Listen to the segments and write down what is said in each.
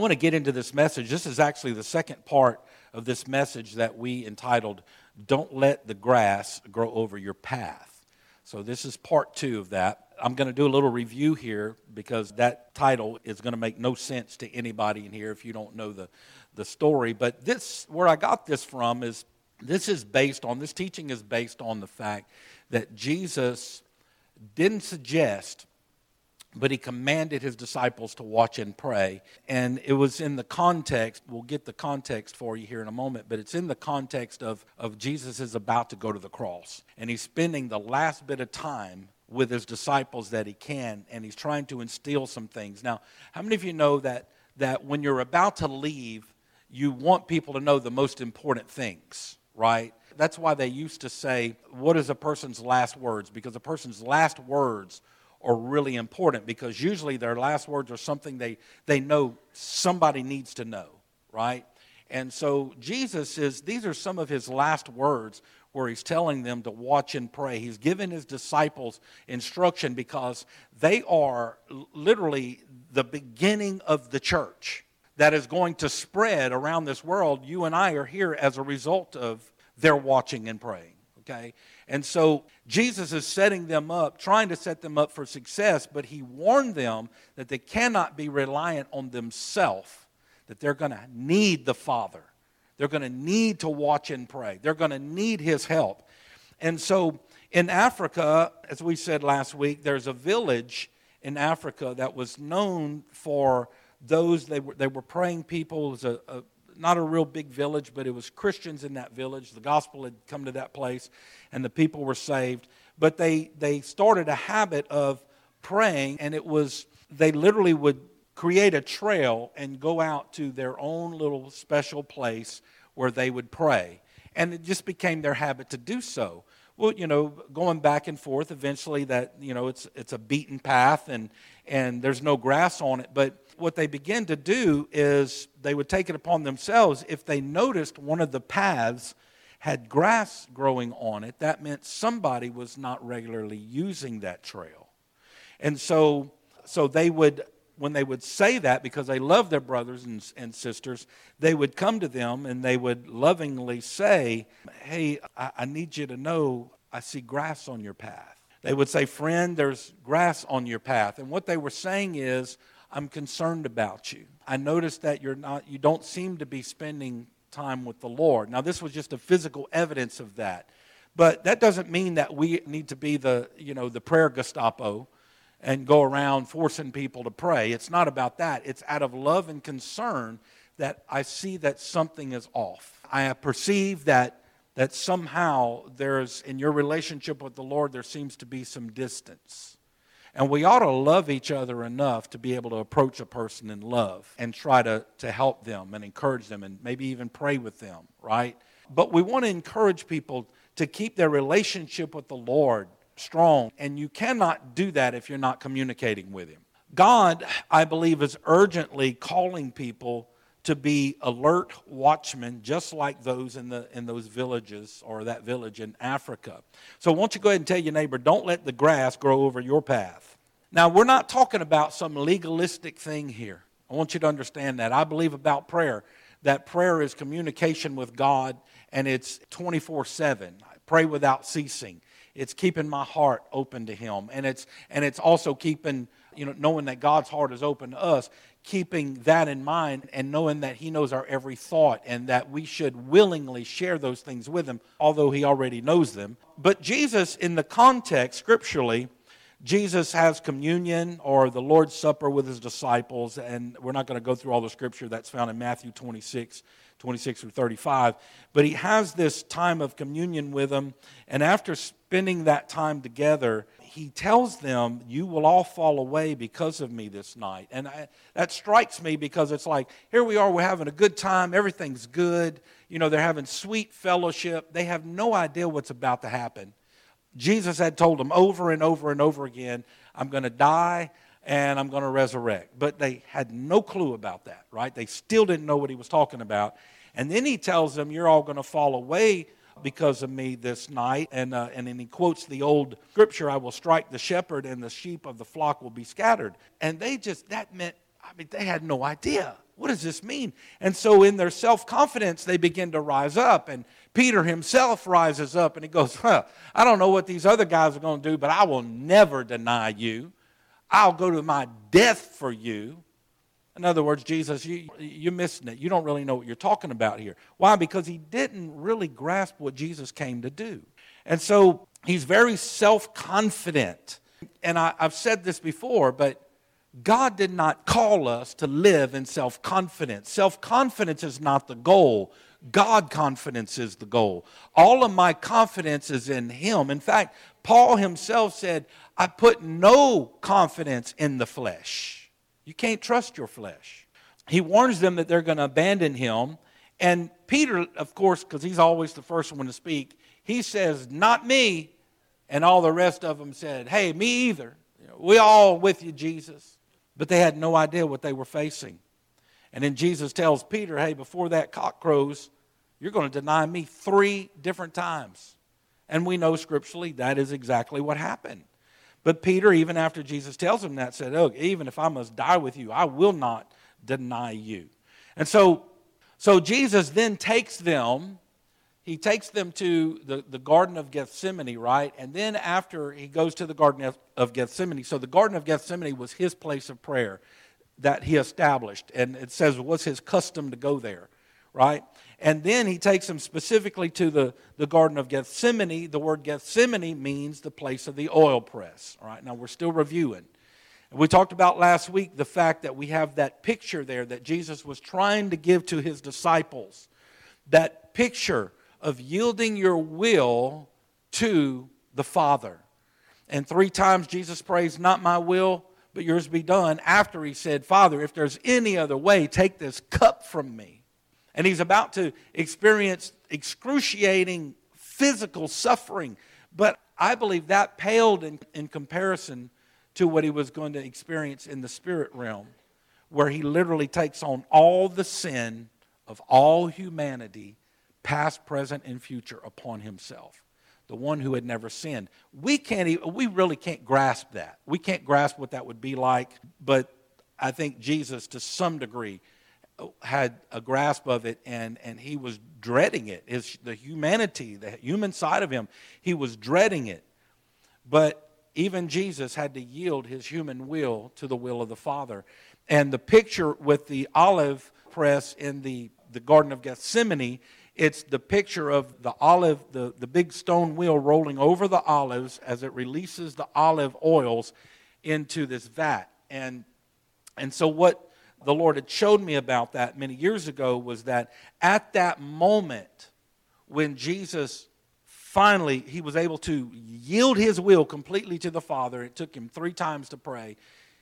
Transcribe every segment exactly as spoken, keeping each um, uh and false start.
I want to get into this message. This is actually the second part of this message that we entitled, Don't Let the Grass Grow Over Your Path. So this is part two of that. I'm going to do a little review here because that title is going to make no sense to anybody in here if you don't know the, the story. But this, where I got this from is, this is based on, this teaching is based on the fact that Jesus didn't suggest, but he commanded his disciples to watch and pray. And it was in the context, we'll get the context for you here in a moment, but it's in the context of, of Jesus is about to go to the cross. And he's spending the last bit of time with his disciples that he can, and he's trying to instill some things. Now, how many of you know that, that when you're about to leave, you want people to know the most important things, right? That's why they used to say, what is a person's last words? Because a person's last words are really important, because usually their last words are something they, they know somebody needs to know, right? And so Jesus is, these are some of his last words where he's telling them to watch and pray. He's given his disciples instruction because they are literally the beginning of the church that is going to spread around this world. You and I are here as a result of their watching and praying, okay? And so Jesus is setting them up, trying to set them up for success, but he warned them that they cannot be reliant on themselves, that they're going to need the Father. They're going to need to watch and pray. They're going to need his help. And so in Africa, as we said last week, there's a village in Africa that was known for those, they were, they were praying people. It was a, a not a real big village, but it was Christians in that village. The gospel had come to that place, and the people were saved. But they, they started a habit of praying, and it was, they literally would create a trail and go out to their own little special place where they would pray. And it just became their habit to do so. Well, you know, going back and forth, eventually that, you know, it's it's a beaten path and and there's no grass on it. But what they began to do is they would take it upon themselves. If they noticed one of the paths had grass growing on it, that meant somebody was not regularly using that trail. And so so they would, when they would say that, because they love their brothers and, and sisters, they would come to them and they would lovingly say, hey, I, I need you to know I see grass on your path. They would say, friend, there's grass on your path. And what they were saying is, I'm concerned about you. I noticed that you're not, you don't seem to be spending time with the Lord. Now, this was just a physical evidence of that. But that doesn't mean that we need to be the, you know, the prayer Gestapo and go around forcing people to pray. It's not about that. It's out of love and concern that I see that something is off. I perceive that that somehow there's, in your relationship with the Lord, there seems to be some distance. And we ought to love each other enough to be able to approach a person in love and try to, to help them and encourage them and maybe even pray with them, right? But we want to encourage people to keep their relationship with the Lord strong, and you cannot do that if you're not communicating with him. God, I believe, is urgently calling people to be alert watchmen, just like those in the in those villages or that village in Africa. So won't you go ahead and tell your neighbor, don't let the grass grow over your path. Now, we're not talking about some legalistic thing here. I want you to understand that. I believe about prayer, that prayer is communication with God, and it's twenty-four seven. I pray without ceasing. It's keeping my heart open to him, and it's and it's also keeping, you know, knowing that God's heart is open to us, keeping that in mind and knowing that he knows our every thought and that we should willingly share those things with him, although he already knows them. But Jesus, in the context, scripturally, Jesus has communion or the Lord's Supper with his disciples, and we're not going to go through all the scripture that's found in Matthew twenty-six, twenty-six through thirty-five, but he has this time of communion with them, and after spending that time together, he tells them, you will all fall away because of me this night. And I, that strikes me because it's like, here we are, we're having a good time, everything's good, you know, they're having sweet fellowship, they have no idea what's about to happen. Jesus had told them over and over and over again, I'm going to die and I'm going to resurrect. But they had no clue about that, right? They still didn't know what he was talking about. And then he tells them, you're all going to fall away because of me this night. And uh, and then he quotes the old scripture, I will strike the shepherd and the sheep of the flock will be scattered. And they just, that meant I mean, they had no idea. What does this mean? And so in their self-confidence, they begin to rise up. And Peter himself rises up and he goes, huh, I don't know what these other guys are going to do, but I will never deny you. I'll go to my death for you. In other words, Jesus, you, you're missing it. You don't really know what you're talking about here. Why? Because he didn't really grasp what Jesus came to do. And so he's very self-confident. And I, I've said this before, but God did not call us to live in self-confidence. Self-confidence is not the goal. God confidence is the goal. All of my confidence is in Him. In fact, Paul himself said, I put no confidence in the flesh. You can't trust your flesh. He warns them that they're going to abandon him. And Peter, of course, because he's always the first one to speak, he says, not me. And all the rest of them said, hey, me either. We all with you, Jesus. But they had no idea what they were facing. And then Jesus tells Peter, hey, before that cock crows, you're going to deny me three different times. And we know scripturally that is exactly what happened. But Peter, even after Jesus tells him that, said, oh, even if I must die with you, I will not deny you. And so, so Jesus then takes them, he takes them to the, the Garden of Gethsemane, right? And then after he goes to the Garden of, of Gethsemane, so the Garden of Gethsemane was his place of prayer that he established. And it says it was his custom to go there, right? And then he takes them specifically to the, the Garden of Gethsemane. The word Gethsemane means the place of the oil press. All right, now we're still reviewing. We talked about last week the fact that we have that picture there that Jesus was trying to give to his disciples. That picture of yielding your will to the Father. And three times Jesus prays, not my will, but yours be done. After he said, Father, if there's any other way, take this cup from me. And he's about to experience excruciating physical suffering. But I believe that paled in, in comparison to what he was going to experience in the spirit realm, where he literally takes on all the sin of all humanity, past, present, and future, upon himself. The one who had never sinned. We can't even, we really can't grasp that. We can't grasp what that would be like. But I think Jesus, to some degree, had a grasp of it, and, and he was dreading it. His, the humanity, the human side of him, he was dreading it. But even Jesus had to yield his human will to the will of the Father. And the picture with the olive press in the, the Garden of Gethsemane, it's the picture of the olive, the, the big stone wheel rolling over the olives as it releases the olive oils into this vat. And, and so what the Lord had showed me about that many years ago was that at that moment when Jesus finally, he was able to yield his will completely to the Father. It took him three times to pray.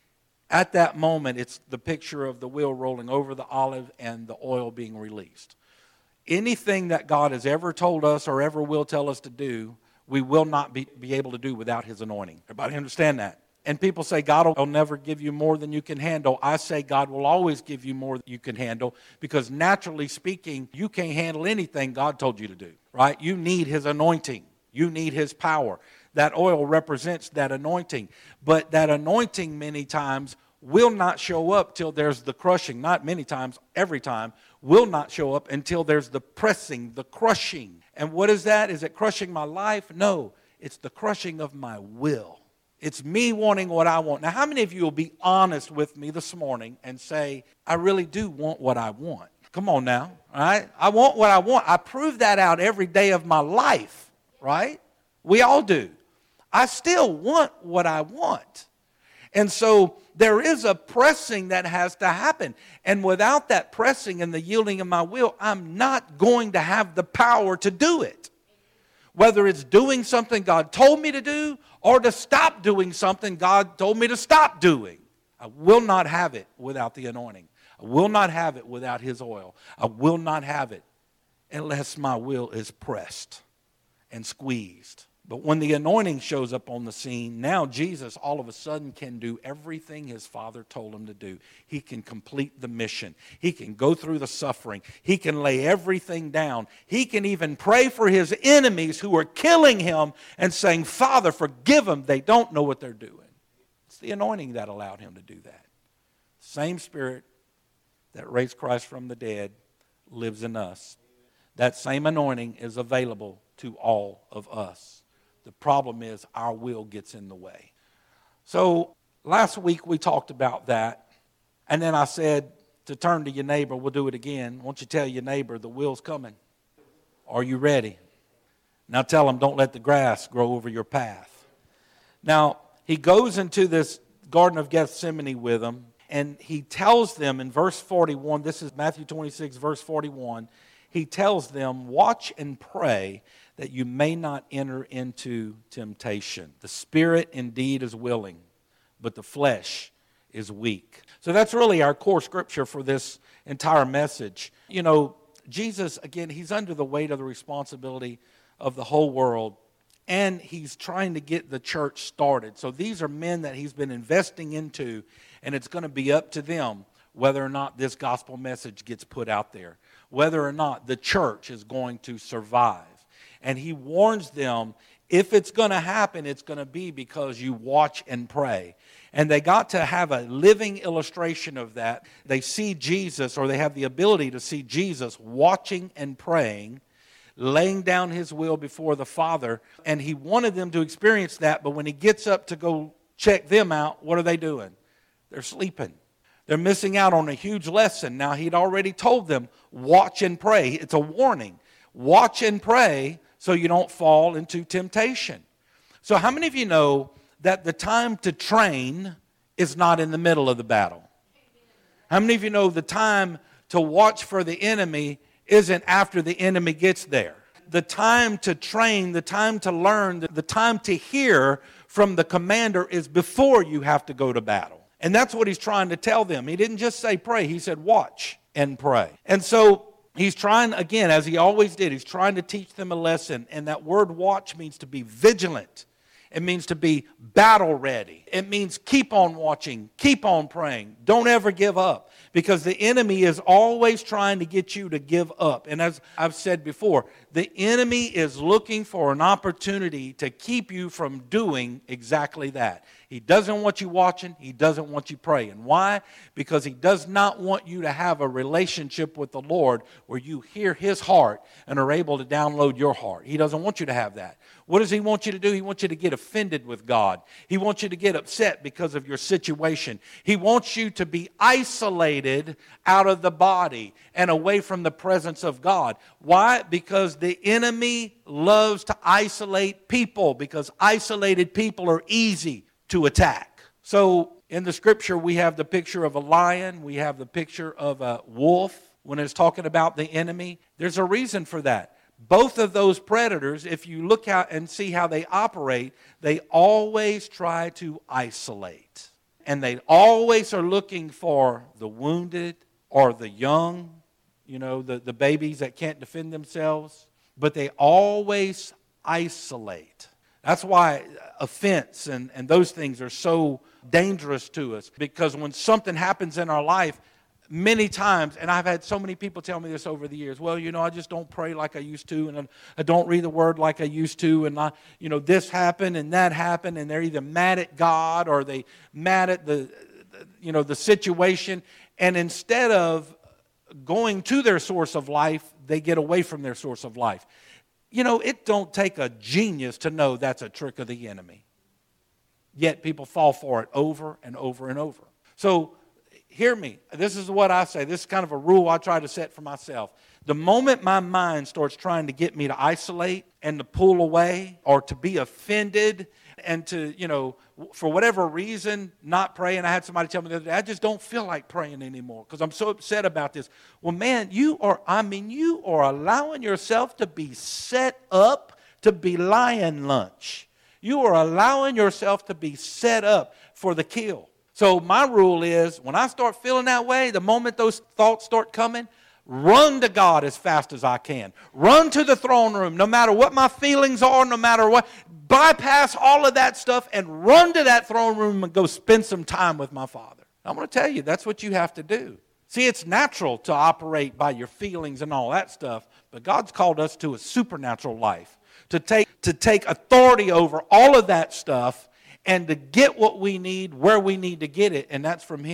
At that moment, it's the picture of the wheel rolling over the olive and the oil being released. Anything that God has ever told us or ever will tell us to do, we will not be, be able to do without his anointing. Everybody understand that? And people say God will never give you more than you can handle. I say God will always give you more than you can handle, because naturally speaking, you can't handle anything God told you to do, right? You need his anointing. You need his power. That oil represents that anointing. But that anointing many times will not show up till there's the crushing. Not many times, every time, will not show up until there's the pressing, the crushing. And what is that? Is it crushing my life? No, it's the crushing of my will. It's me wanting what I want. Now, how many of you will be honest with me this morning and say, I really do want what I want? Come on now, all right? I want what I want. I prove that out every day of my life, right? We all do. I still want what I want. And so there is a pressing that has to happen. And without that pressing and the yielding of my will, I'm not going to have the power to do it. Whether it's doing something God told me to do or to stop doing something God told me to stop doing. I will not have it without the anointing. I will not have it without his oil. I will not have it unless my will is pressed and squeezed. But when the anointing shows up on the scene, now Jesus all of a sudden can do everything his Father told him to do. He can complete the mission. He can go through the suffering. He can lay everything down. He can even pray for his enemies who are killing him and saying, Father, forgive them. They don't know what they're doing. It's the anointing that allowed him to do that. Same Spirit that raised Christ from the dead lives in us. That same anointing is available to all of us. The problem is our will gets in the way. So last week we talked about that. And then I said to turn to your neighbor. We'll do it again. Won't you tell your neighbor the will's coming? Are you ready? Now tell them, don't let the grass grow over your path. Now, he goes into this Garden of Gethsemane with them, and he tells them in verse forty-one, this is Matthew twenty-six, verse forty-one, he tells them, watch and pray that you may not enter into temptation. The spirit indeed is willing, but the flesh is weak. So that's really our core scripture for this entire message. You know, Jesus, again, he's under the weight of the responsibility of the whole world, and he's trying to get the church started. So these are men that he's been investing into, and it's going to be up to them whether or not this gospel message gets put out there, whether or not the church is going to survive. And he warns them, if it's going to happen, it's going to be because you watch and pray. And they got to have a living illustration of that. They see Jesus, or they have the ability to see Jesus watching and praying, laying down his will before the Father. And he wanted them to experience that, but when he gets up to go check them out, what are they doing? They're sleeping. They're missing out on a huge lesson. Now, he'd already told them, watch and pray. It's a warning. Watch and pray so you don't fall into temptation. So how many of you know that the time to train is not in the middle of the battle? How many of you know the time to watch for the enemy isn't after the enemy gets there? The time to train, the time to learn, the time to hear from the commander is before you have to go to battle. And that's what he's trying to tell them. He didn't just say pray, he said watch and pray. And so he's trying, again, as he always did, he's trying to teach them a lesson. And that word watch means to be vigilant. It means to be battle ready. It means keep on watching, keep on praying. Don't ever give up, because the enemy is always trying to get you to give up. And as I've said before, the enemy is looking for an opportunity to keep you from doing exactly that. He doesn't want you watching. He doesn't want you praying. Why? Because he does not want you to have a relationship with the Lord where you hear his heart and are able to download your heart. He doesn't want you to have that. What does he want you to do? He wants you to get offended with God. He wants you to get upset because of your situation. He wants you to be isolated out of the body and away from the presence of God. Why? Because the enemy loves to isolate people, because isolated people are easy to attack. So in the scripture, we have the picture of a lion. We have the picture of a wolf when it's talking about the enemy. There's a reason for that. Both of those predators, if you look out and see how they operate, they always try to isolate. And they always are looking for the wounded or the young, you know, the, the babies that can't defend themselves. But they always isolate. That's why offense and, and those things are so dangerous to us. Because when something happens in our life, many times, and I've had so many people tell me this over the years, well, you know, I just don't pray like I used to, and I don't read the Word like I used to, and I, you know, this happened and that happened, and they're either mad at God or they mad at the, you know, the situation, and instead of going to their source of life, they get away from their source of life. You know, it don't take a genius to know that's a trick of the enemy. Yet people fall for it over and over and over. So, hear me. This is what I say. This is kind of a rule I try to set for myself. The moment my mind starts trying to get me to isolate and to pull away or to be offended and to, you know, for whatever reason, not pray. And I had somebody tell me the other day, I just don't feel like praying anymore because I'm so upset about this. Well, man, you are, I mean, you are allowing yourself to be set up to be lion lunch. You are allowing yourself to be set up for the kill. So my rule is, when I start feeling that way, the moment those thoughts start coming, run to God as fast as I can. Run to the throne room, no matter what my feelings are, no matter what. Bypass all of that stuff and run to that throne room and go spend some time with my Father. I'm going to tell you, that's what you have to do. See, it's natural to operate by your feelings and all that stuff, but God's called us to a supernatural life, to take, to take authority over all of that stuff and to get what we need where we need to get it, and that's from Him.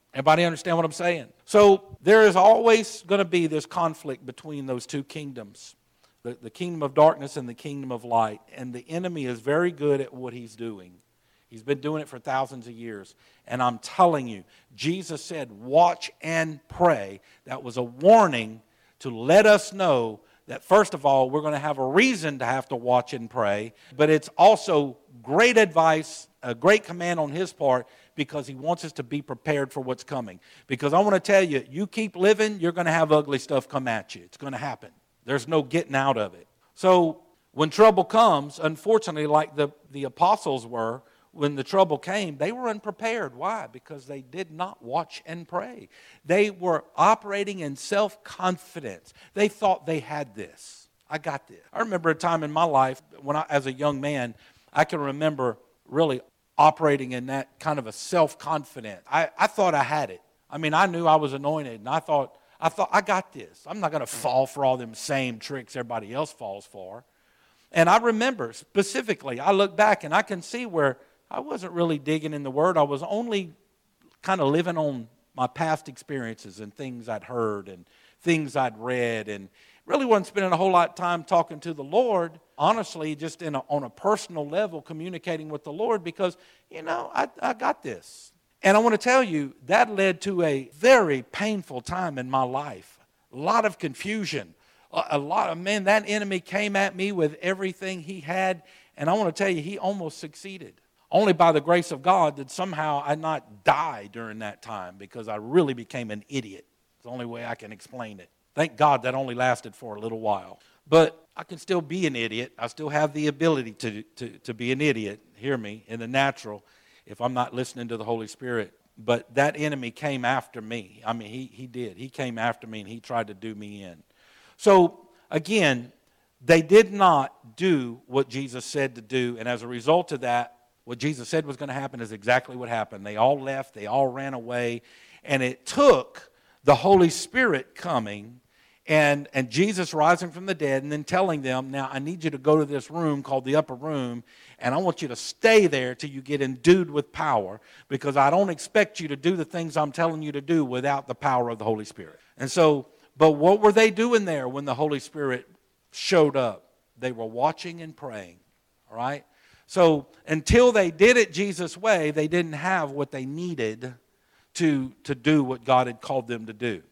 Everybody understand what I'm saying? So there is always going to be this conflict between those two kingdoms, the, the kingdom of darkness and the kingdom of light. And the enemy is very good at what he's doing. He's been doing it for thousands of years. And I'm telling you, Jesus said, watch and pray. That was a warning to let us know that, first of all, we're going to have a reason to have to watch and pray. But it's also great advice, a great command on his part, because he wants us to be prepared for what's coming. Because I want to tell you, you keep living, you're going to have ugly stuff come at you. It's going to happen. There's no getting out of it. So when trouble comes, unfortunately, like the, the apostles were, when the trouble came, they were unprepared. Why? Because they did not watch and pray. They were operating in self-confidence. They thought they had this. I got this. I remember a time in my life when I, as a young man, I can remember really operating in that kind of a self-confidence. I, I thought I had it. I mean, I knew I was anointed, and I thought, I thought, I got this. I'm not going to fall for all them same tricks everybody else falls for. And I remember specifically, I look back and I can see where I wasn't really digging in the Word. I was only kind of living on my past experiences and things I'd heard and things I'd read, and really wasn't spending a whole lot of time talking to the Lord, honestly, just in a, on a personal level, communicating with the Lord, because, you know, I, I got this. And I want to tell you, that led to a very painful time in my life. A lot of confusion. A, a lot of, man, that enemy came at me with everything he had, and I want to tell you, he almost succeeded. Only by the grace of God did somehow I not die during that time, because I really became an idiot. It's the only way I can explain it. Thank God that only lasted for a little while. But I can still be an idiot. I still have the ability to, to, to be an idiot, hear me, in the natural, if I'm not listening to the Holy Spirit. But that enemy came after me. I mean, he, he did. He came after me, and he tried to do me in. So, again, they did not do what Jesus said to do, and as a result of that, what Jesus said was going to happen is exactly what happened. They all left. They all ran away. And it took the Holy Spirit coming and, and Jesus rising from the dead and then telling them, now I need you to go to this room called the upper room, and I want you to stay there till you get endued with power, because I don't expect you to do the things I'm telling you to do without the power of the Holy Spirit. And so, but what were they doing there when the Holy Spirit showed up? They were watching and praying, all right? So until they did it Jesus' way, they didn't have what they needed to, to do what God had called them to do.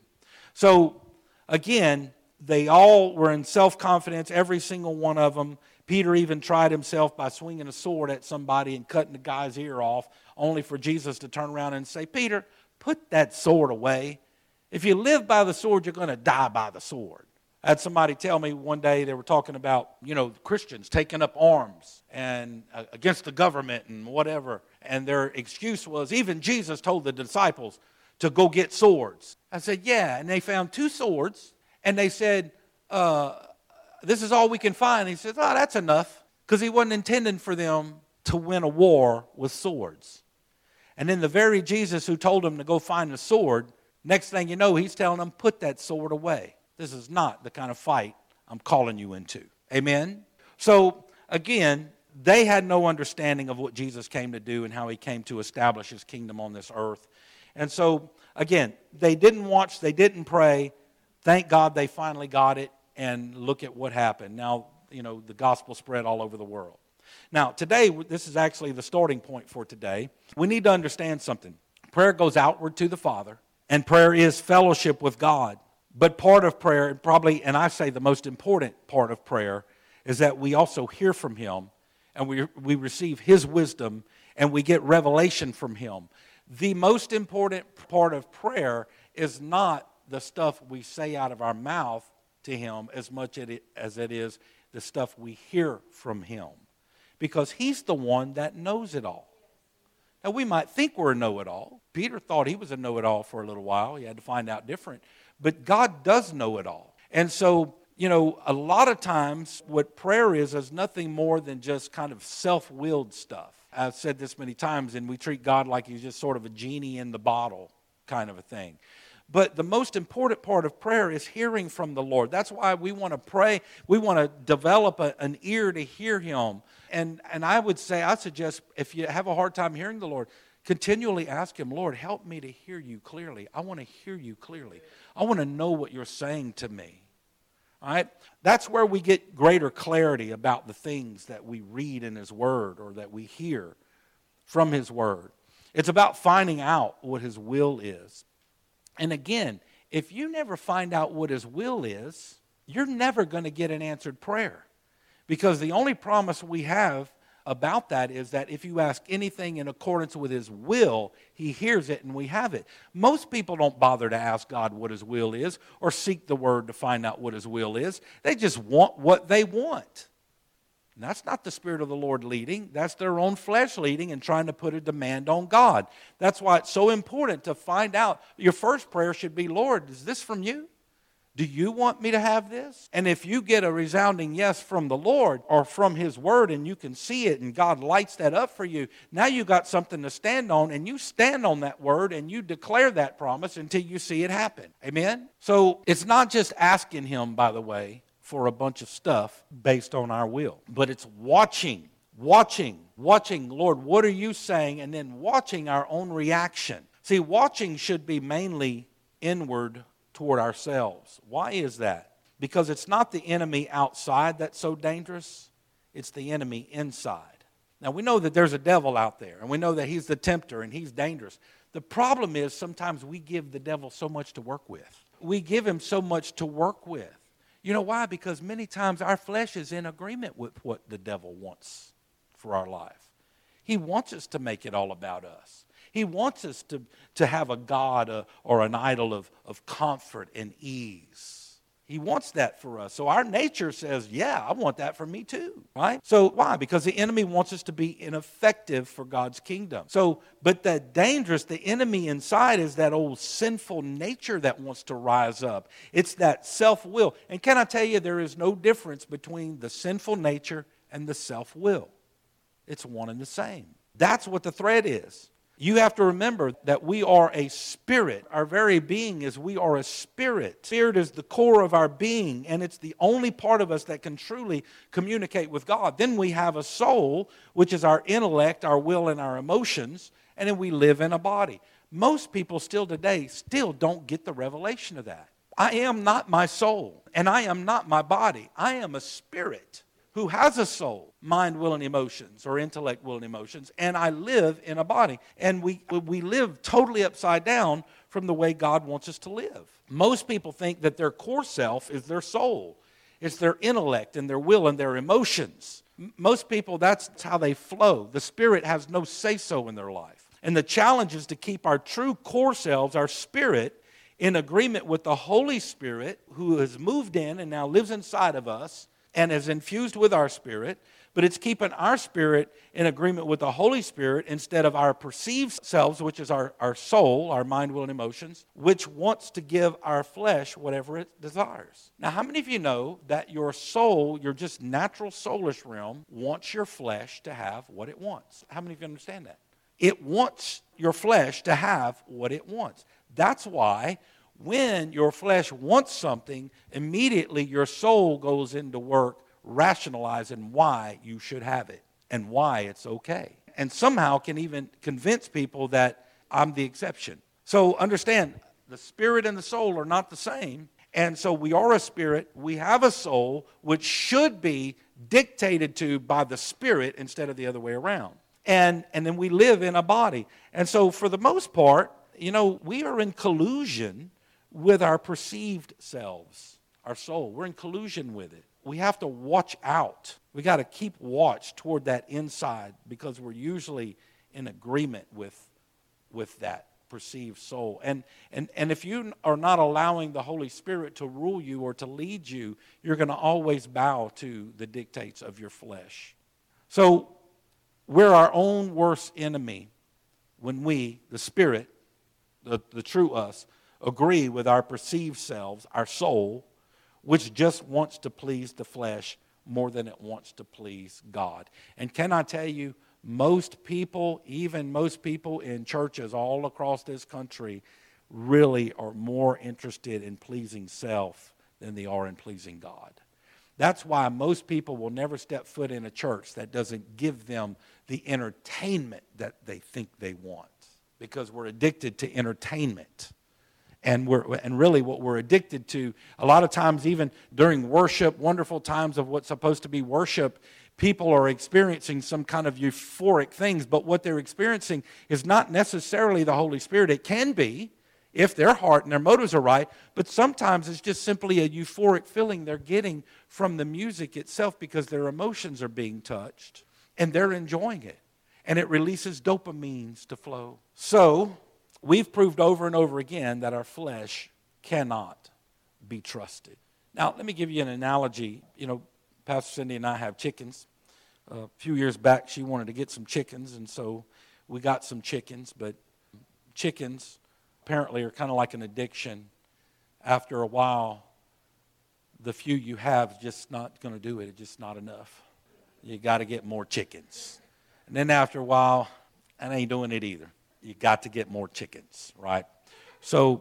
So again, they all were in self-confidence, every single one of them. Peter even tried himself by swinging a sword at somebody and cutting the guy's ear off, only for Jesus to turn around and say, Peter, put that sword away. If you live by the sword, you're going to die by the sword. I had somebody tell me one day, they were talking about, you know, Christians taking up arms and uh, against the government and whatever. And their excuse was, even Jesus told the disciples to go get swords. I said, yeah. And they found two swords. And they said, uh, this is all we can find. He said, oh, that's enough. Because he wasn't intending for them to win a war with swords. And then the very Jesus who told them to go find a sword, next thing you know, he's telling them, put that sword away. This is not the kind of fight I'm calling you into. Amen? So, again, they had no understanding of what Jesus came to do and how he came to establish his kingdom on this earth. And so, again, they didn't watch, they didn't pray. Thank God they finally got it, and look at what happened. Now, you know, the gospel spread all over the world. Now, today, this is actually the starting point for today. We need to understand something. Prayer goes outward to the Father, and prayer is fellowship with God. But part of prayer, probably, and I say the most important part of prayer, is that we also hear from him, and we, we receive his wisdom, and we get revelation from him. The most important part of prayer is not the stuff we say out of our mouth to him as much as it is the stuff we hear from him. Because he's the one that knows it all. Now, we might think we're a know-it-all. Peter thought he was a know-it-all for a little while. He had to find out different. But God does know it all. And so, you know, a lot of times what prayer is is nothing more than just kind of self-willed stuff. I've said this many times, and we treat God like he's just sort of a genie in the bottle kind of a thing. But the most important part of prayer is hearing from the Lord. That's why we want to pray. We want to develop a, an ear to hear him. And, and I would say, I suggest if you have a hard time hearing the Lord, Continually ask him, Lord, help me to hear you clearly. I want to hear you clearly. I want to know what you're saying to me. All right? That's where we get greater clarity about the things that we read in his word or that we hear from his word. It's about finding out what his will is. And again, if you never find out what his will is, you're never going to get an answered prayer. Because the only promise we have about that is that if you ask anything in accordance with his will, he hears it and we have it. Most people don't bother to ask God what his will is or seek the word to find out what his will is. They just want what they want. And that's not the Spirit of the Lord leading. That's their own flesh leading and trying to put a demand on God. That's why it's so important to find out. Your first prayer should be, Lord, is this from you? Do you want me to have this? And if you get a resounding yes from the Lord or from his word and you can see it and God lights that up for you, now you got something to stand on, and you stand on that word and you declare that promise until you see it happen. Amen? So it's not just asking him, by the way, for a bunch of stuff based on our will, but it's watching, watching, watching, Lord, what are you saying? And then watching our own reaction. See, watching should be mainly inward toward ourselves. Why is that? Because it's not the enemy outside that's so dangerous. It's the enemy inside. Now, we know that there's a devil out there, and we know that he's the tempter, and he's dangerous. The problem is sometimes we give the devil so much to work with. We give him so much to work with. You know why? Because many times our flesh is in agreement with what the devil wants for our life. He wants us to make it all about us. He wants us to, to have a God uh, or an idol of, of comfort and ease. He wants that for us. So our nature says, yeah, I want that for me too, right? So why? Because the enemy wants us to be ineffective for God's kingdom. So, but the dangerous, the enemy inside is that old sinful nature that wants to rise up. It's that self-will. And can I tell you, there is no difference between the sinful nature and the self-will. It's one and the same. That's what the thread is. You have to remember that we are a spirit. Our very being is we are a spirit. Spirit is the core of our being, and it's the only part of us that can truly communicate with God. Then we have a soul, which is our intellect, our will, and our emotions, and then we live in a body. Most people still today still don't get the revelation of that. I am not my soul, and I am not my body. I am a spirit who has a soul, mind, will, and emotions, or intellect, will, and emotions, and I live in a body. And we, we live totally upside down from the way God wants us to live. Most people think that their core self is their soul. It's their intellect and their will and their emotions. Most people, that's how they flow. The spirit has no say-so in their life. And the challenge is to keep our true core selves, our spirit, in agreement with the Holy Spirit who has moved in and now lives inside of us, and is infused with our spirit, but it's keeping our spirit in agreement with the Holy Spirit instead of our perceived selves, which is our, our soul, our mind, will, and emotions, which wants to give our flesh whatever it desires. Now, how many of you know that your soul, your just natural soulish realm, wants your flesh to have what it wants? How many of you understand that? It wants your flesh to have what it wants. That's why when your flesh wants something, immediately your soul goes into work rationalizing why you should have it and why it's okay. And somehow can even convince people that I'm the exception. So understand, the spirit and the soul are not the same. And so we are a spirit, we have a soul, which should be dictated to by the spirit instead of the other way around. And, and then we live in a body. And so for the most part, you know, we are in collusion with our perceived selves, our soul. We're in collusion with it. We have to watch out. We got to keep watch toward that inside because we're usually in agreement with, with that perceived soul. And, and, and if you are not allowing the Holy Spirit to rule you or to lead you, you're going to always bow to the dictates of your flesh. So we're our own worst enemy when we, the Spirit, the, the true us, agree with our perceived selves, our soul, which just wants to please the flesh more than it wants to please God. And can I tell you, most people, even most people in churches all across this country, really are more interested in pleasing self than they are in pleasing God. That's why most people will never step foot in a church that doesn't give them the entertainment that they think they want. because we're addicted to entertainment. And we're and really what we're addicted to, a lot of times even during worship, wonderful times of what's supposed to be worship, people are experiencing some kind of euphoric things, but what they're experiencing is not necessarily the Holy Spirit. It can be, if their heart and their motives are right, but sometimes it's just simply a euphoric feeling they're getting from the music itself because their emotions are being touched, and they're enjoying it, and it releases dopamines to flow. So, we've proved over and over again that our flesh cannot be trusted. Now, let me give you an analogy. You know, Pastor Cindy and I have chickens. Uh, a few years back, she wanted to get some chickens, and so we got some chickens. But chickens apparently are kind of like an addiction. After a while, the few you have is just not going to do it. It's just not enough. You got to get more chickens. And then after a while, I ain't doing it either. You got to get more chickens, right? So,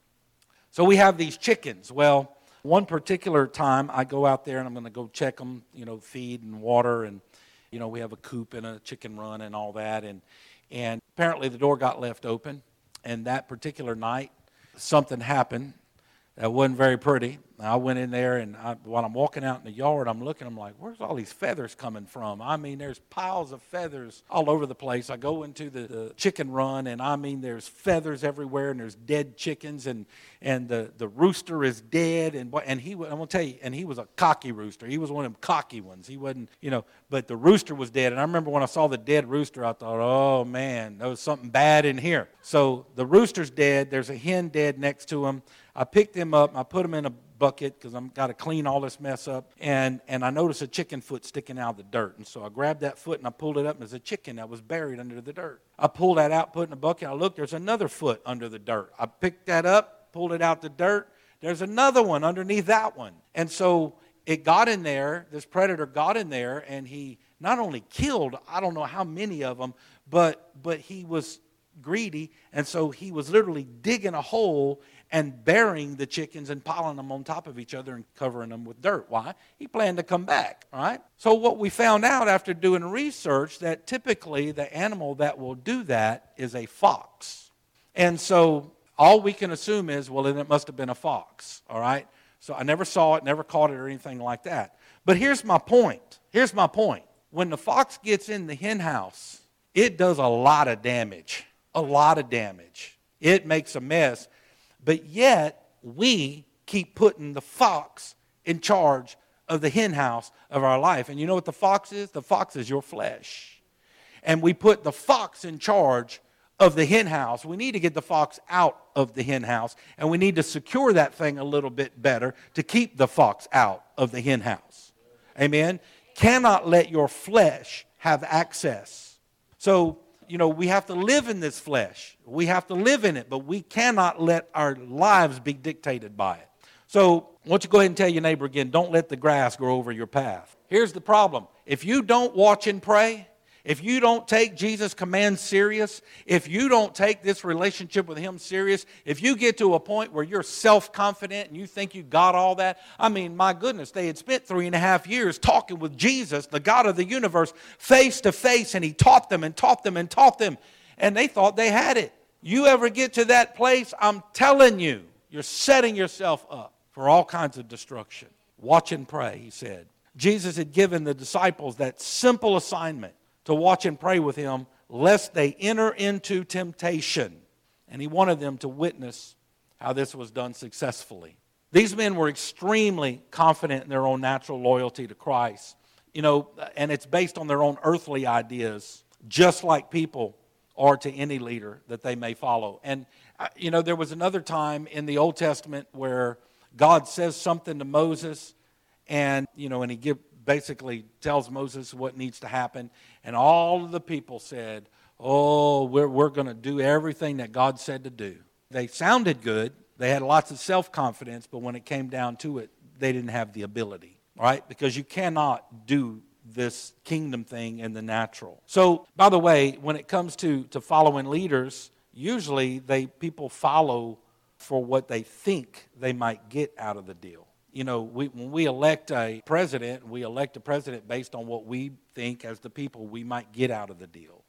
so we have these chickens. Well, one particular time I go out there and I'm going to go check them, you know, feed and water, and you know we have a coop and a chicken run and all that, and and apparently the door got left open, and that particular night something happened that wasn't very pretty. I went in there, and I, while I'm walking out in the yard, I'm looking, I'm like, where's all these feathers coming from? I mean, there's piles of feathers all over the place. I go into the, the chicken run, and I mean, there's feathers everywhere, and there's dead chickens, and and the, the rooster is dead, and and he, I'm going to tell you, and he was a cocky rooster. He was one of them cocky ones. He wasn't, you know, but the rooster was dead, and I remember when I saw the dead rooster, I thought, oh, man, there was something bad in here. So the rooster's dead. There's a hen dead next to him. I picked him up, and I put him in a bucket because I've got to clean all this mess up, and and I noticed a chicken foot sticking out of the dirt, and so I grabbed that foot and I pulled it up, and there's a chicken that was buried under the dirt. I pulled that out, put it in a bucket. I looked, there's another foot under the dirt. I picked that up, pulled it out the dirt. There's another one underneath that one, and so it got in there. This predator got in there, and he not only killed, I don't know how many of them, but but he was greedy, and so he was literally digging a hole and burying the chickens and piling them on top of each other and covering them with dirt. Why? He planned to come back, right? So what we found out after doing research, that typically the animal that will do that is a fox. And so all we can assume is, well, then it must have been a fox, all right? So I never saw it, never caught it or anything like that. But here's my point. Here's my point. When the fox gets in the hen house, it does a lot of damage, a lot of damage. It makes a mess. But yet, we keep putting the fox in charge of the hen house of our life. And you know what the fox is? The fox is your flesh. And we put the fox in charge of the hen house. We need to get the fox out of the hen house. And we need to secure that thing a little bit better to keep the fox out of the hen house. Amen? Cannot let your flesh have access. So, you know, we have to live in this flesh. We have to live in it, but we cannot let our lives be dictated by it. So, I want you to go ahead and tell your neighbor again, don't let the grass grow over your path. Here's the problem. If you don't watch and pray, if you don't take Jesus' commands serious, if you don't take this relationship with Him serious, if you get to a point where you're self-confident and you think you got all that, I mean, my goodness, they had spent three and a half years talking with Jesus, the God of the universe, face to face, and He taught them and taught them and taught them, and they thought they had it. You ever get to that place, I'm telling you, you're setting yourself up for all kinds of destruction. Watch and pray, He said. Jesus had given the disciples that simple assignment to watch and pray with Him, lest they enter into temptation. And He wanted them to witness how this was done successfully. These men were extremely confident in their own natural loyalty to Christ. You know, and it's based on their own earthly ideas, just like people are to any leader that they may follow. And, you know, there was another time in the Old Testament where God says something to Moses, and, you know, and He give, basically tells Moses what needs to happen. And all of the people said, oh, we're, we're going to do everything that God said to do. They sounded good. They had lots of self-confidence, but when it came down to it, they didn't have the ability, right? Because you cannot do this kingdom thing in the natural. So, by the way, when it comes to, to following leaders, usually they people follow for what they think they might get out of the deal. You know, we, when we elect a president, we elect a president based on what we think as the people we might get out of the deal.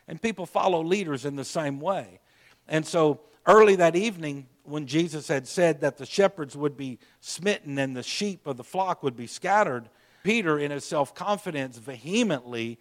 And people follow leaders in the same way. And so early that evening, when Jesus had said that the shepherds would be smitten and the sheep of the flock would be scattered, Peter, in his self-confidence, vehemently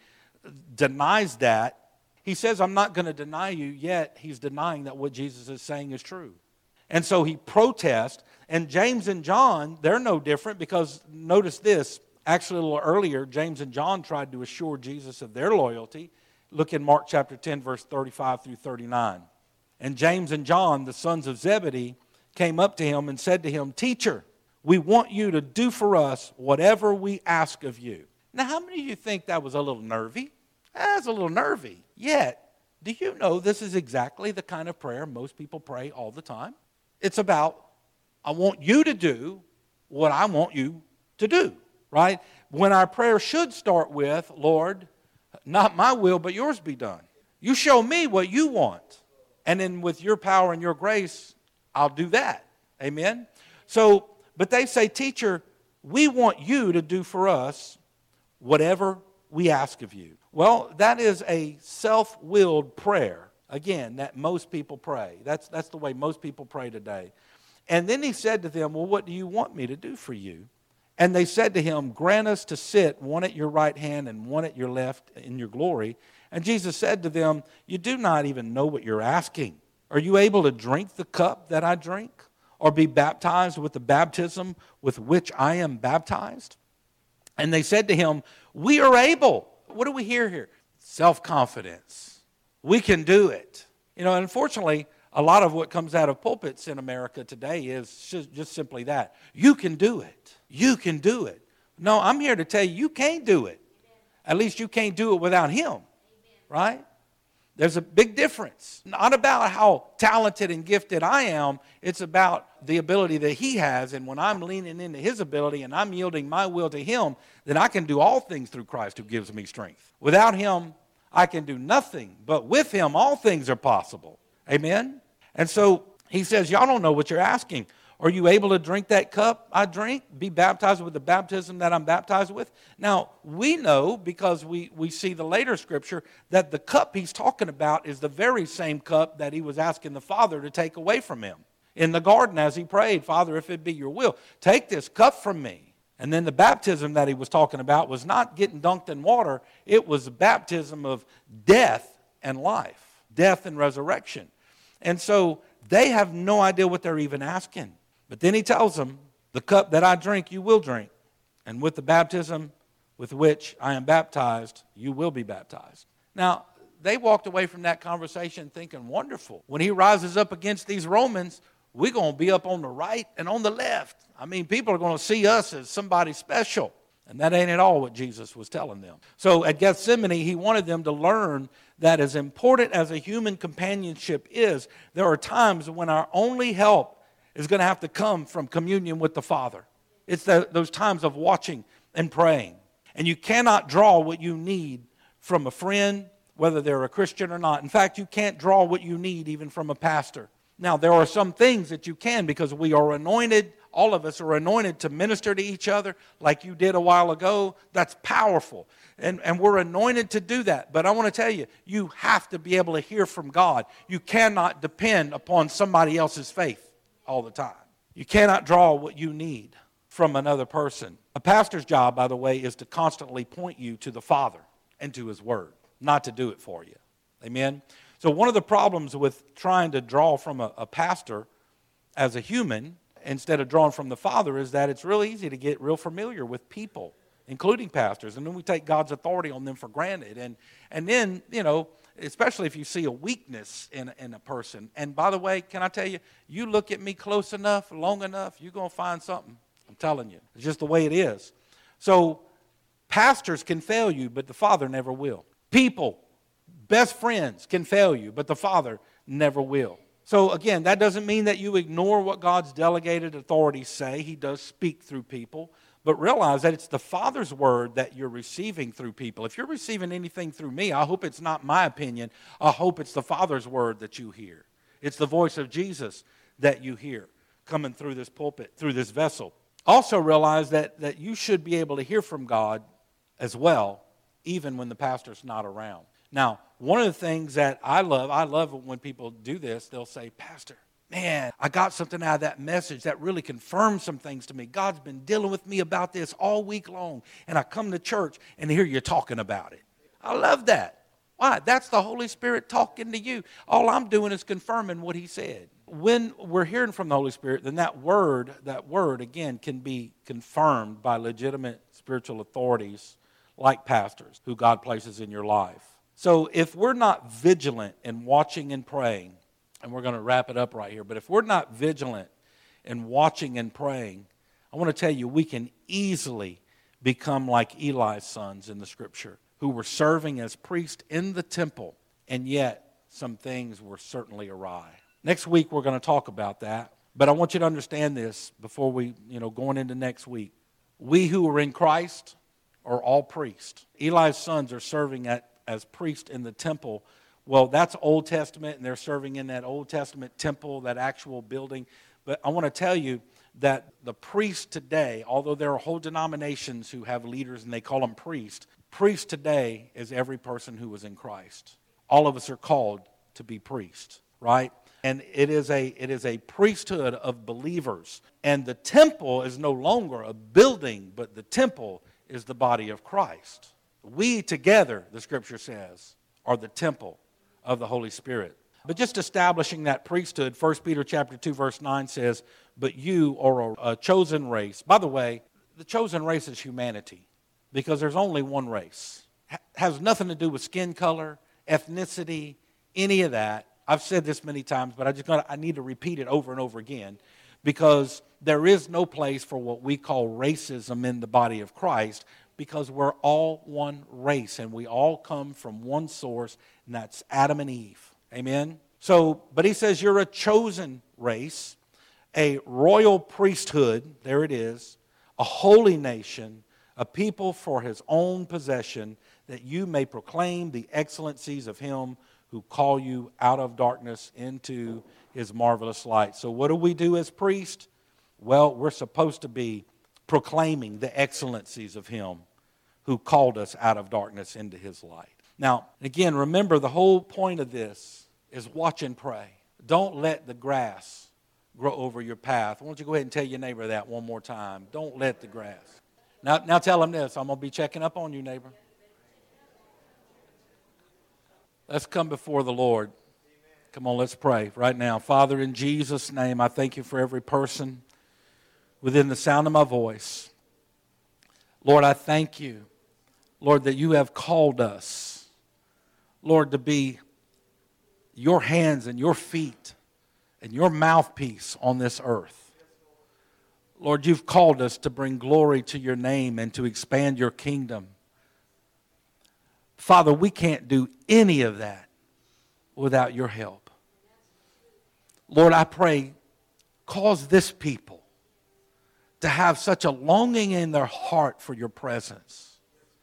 denies that. He says, I'm not going to deny you, yet he's denying that what Jesus is saying is true. And so he protests, and James and John, they're no different, because notice this, actually a little earlier, James and John tried to assure Jesus of their loyalty. Look in Mark chapter ten, verse thirty-five through thirty-nine. And James and John, the sons of Zebedee, came up to him and said to him, Teacher, we want you to do for us whatever we ask of you. Now, how many of you think that was a little nervy? That's a little nervy. Yet, do you know this is exactly the kind of prayer most people pray all the time? It's about, I want you to do what I want you to do, right? When our prayer should start with, Lord, not my will, but yours be done. You show me what you want. And then with your power and your grace, I'll do that. Amen? So, but they say, Teacher, we want you to do for us whatever we ask of you. Well, that is a self-willed prayer, again, that most people pray. That's, that's the way most people pray today. And then he said to them, well, what do you want me to do for you? And they said to him, grant us to sit, one at your right hand and one at your left in your glory. And Jesus said to them, you do not even know what you're asking. Are you able to drink the cup that I drink, or be baptized with the baptism with which I am baptized? And they said to him, we are able. What do we hear here? Self-confidence. We can do it. You know, unfortunately, a lot of what comes out of pulpits in America today is just, just simply that. You can do it. You can do it. No, I'm here to tell you, you can't do it. At least you can't do it without Him. Right? There's a big difference. Not about how talented and gifted I am. It's about the ability that He has. And when I'm leaning into His ability and I'm yielding my will to Him, then I can do all things through Christ who gives me strength. Without Him, I can do nothing. But with Him, all things are possible. Amen? And so He says, y'all don't know what you're asking. Are you able to drink that cup I drink? Be baptized with the baptism that I'm baptized with? Now, we know, because we, we see the later scripture, that the cup he's talking about is the very same cup that he was asking the Father to take away from him. In the garden as he prayed, Father, if it be your will, take this cup from me. And then the baptism that he was talking about was not getting dunked in water. It was a baptism of death and life, death and resurrection. And so they have no idea what they're even asking. But then he tells them, the cup that I drink, you will drink. And with the baptism with which I am baptized, you will be baptized. Now, they walked away from that conversation thinking, wonderful. When he rises up against these Romans, we're going to be up on the right and on the left. I mean, people are going to see us as somebody special. And that ain't at all what Jesus was telling them. So at Gethsemane, he wanted them to learn that as important as a human companionship is, there are times when our only help is going to have to come from communion with the Father. It's the, those times of watching and praying. And you cannot draw what you need from a friend, whether they're a Christian or not. In fact, you can't draw what you need even from a pastor. Now, there are some things that you can, because we are anointed. All of us are anointed to minister to each other like you did a while ago. That's powerful. And, and we're anointed to do that. But I want to tell you, you have to be able to hear from God. You cannot depend upon somebody else's faith all the time. You cannot draw what you need from another person. A pastor's job, by the way, is to constantly point you to the Father and to His Word, not to do it for you. Amen? So one of the problems with trying to draw from a, a pastor as a human instead of drawing from the Father is that it's real easy to get real familiar with people, including pastors, and then we take God's authority on them for granted. And, and then, you know, especially if you see a weakness in, in a person. And by the way, can I tell you, you look at me close enough, long enough, you're going to find something. I'm telling you. It's just the way it is. So pastors can fail you, but the Father never will. People, best friends can fail you, but the Father never will. So again, that doesn't mean that you ignore what God's delegated authorities say. He does speak through people. But realize that it's the Father's word that you're receiving through people. If you're receiving anything through me, I hope it's not my opinion. I hope it's the Father's word that you hear. It's the voice of Jesus that you hear coming through this pulpit, through this vessel. Also realize that, that you should be able to hear from God as well, even when the pastor's not around. Now, one of the things that I love, I love when people do this, they'll say, Pastor, man, I got something out of that message that really confirmed some things to me. God's been dealing with me about this all week long, and I come to church and hear you talking about it. I love that. Why? That's the Holy Spirit talking to you. All I'm doing is confirming what he said. When we're hearing from the Holy Spirit, then that word, that word, again, can be confirmed by legitimate spiritual authorities like pastors who God places in your life. So if we're not vigilant in watching and praying, and we're going to wrap it up right here, but if we're not vigilant in watching and praying, I want to tell you, we can easily become like Eli's sons in the Scripture, who were serving as priests in the temple, and yet some things were certainly awry. Next week we're going to talk about that, but I want you to understand this before we, you know, going into next week. We who are in Christ are all priests. Eli's sons are serving at, as priests in the temple. Well, that's Old Testament, and they're serving in that Old Testament temple, that actual building. But I want to tell you that the priests today, although there are whole denominations who have leaders and they call them priests, priest today is every person who is in Christ. All of us are called to be priests, right? And it is a it is a priesthood of believers. And the temple is no longer a building, but the temple is the body of Christ. We together, the Scripture says, are the temple of the Holy Spirit. But just establishing that priesthood, First Peter chapter two, verse nine says, but you are a, a chosen race. By the way, the chosen race is humanity, because there's only one race. It has nothing to do with skin color, ethnicity, any of that. I've said this many times, but I just gotta, I need to repeat it over and over again, because there is no place for what we call racism in the body of Christ, because we're all one race and we all come from one source, and that's Adam and Eve. Amen? So, but he says you're a chosen race, a royal priesthood, there it is, a holy nation, a people for his own possession, that you may proclaim the excellencies of him who call you out of darkness into his marvelous light. So what do we do as priests? Well, we're supposed to be proclaiming the excellencies of him who called us out of darkness into his light. Now, again, remember the whole point of this is watch and pray. Don't let the grass grow over your path. Why don't you go ahead and tell your neighbor that one more time? Don't let the grass. Now, now tell them this. I'm going to be checking up on you, neighbor. Let's come before the Lord. Come on, let's pray right now. Father, in Jesus' name, I thank you for every person within the sound of my voice. Lord, I thank you, Lord, that you have called us, Lord, to be your hands and your feet and your mouthpiece on this earth. Lord, you've called us to bring glory to your name and to expand your kingdom. Father, we can't do any of that without your help. Lord, I pray, cause this people to have such a longing in their heart for your presence.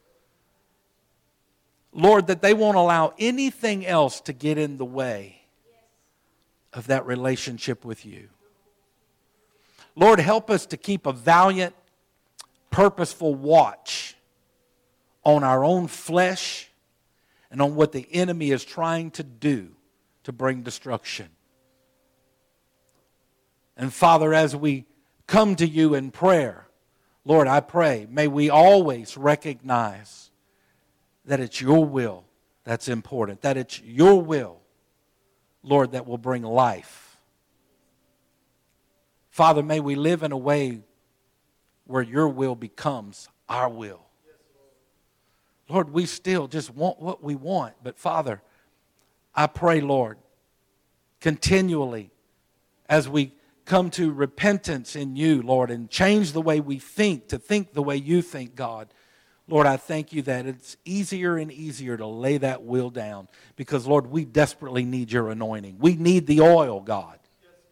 Lord, that they won't allow anything else to get in the way of that relationship with you. Lord, help us to keep a valiant, purposeful watch on our own flesh and on what the enemy is trying to do to bring destruction. And Father, as we come to you in prayer, Lord, I pray, may we always recognize that it's your will that's important, that it's your will, Lord, that will bring life. Father, may we live in a way where your will becomes our will. Lord, we still just want what we want. But Father, I pray, Lord, continually as we come to repentance in you, Lord, and change the way we think, to think the way you think, God. Lord, I thank you that it's easier and easier to lay that will down because, Lord, we desperately need your anointing. We need the oil, God.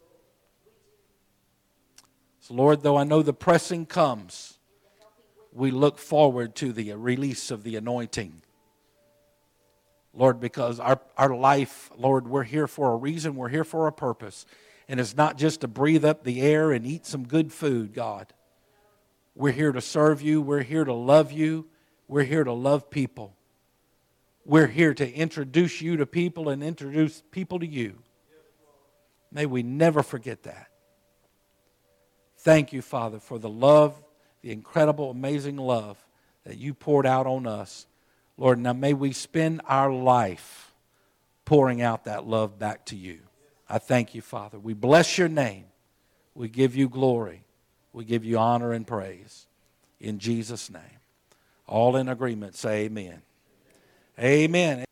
So, Lord, though I know the pressing comes, we look forward to the release of the anointing. Lord, because our, our life, Lord, we're here for a reason. We're here for a purpose. And it's not just to breathe up the air and eat some good food, God. We're here to serve you. We're here to love you. We're here to love people. we're here to introduce you to people and introduce people to you. May we never forget that. Thank you, Father, for the love, the incredible, amazing love that you poured out on us. Lord, now may we spend our life pouring out that love back to you. I thank you, Father. We bless your name. We give you glory. We give you honor and praise. In Jesus' name. All in agreement, say amen. Amen.